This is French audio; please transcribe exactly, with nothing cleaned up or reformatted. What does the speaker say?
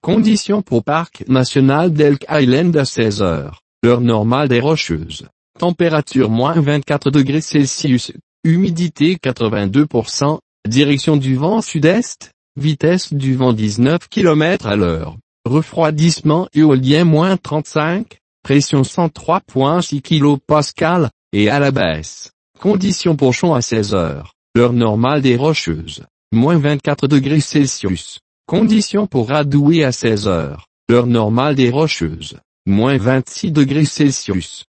Conditions pour Parc National d'Elk Island à seize heures, l'heure normale des Rocheuses. Température moins vingt-quatre degrés Celsius, humidité quatre-vingt-deux pour cent, direction du vent sud-est, vitesse du vent dix-neuf kilomètres à l'heure, refroidissement éolien moins trente-cinq, pression cent trois virgule six kilopascales, et à la baisse. Conditions pour Chon à seize heures, l'heure normale des Rocheuses, moins vingt-quatre degrés Celsius. Conditions pour Radoué à seize heures, l'heure normale des Rocheuses, moins vingt-six degrés Celsius.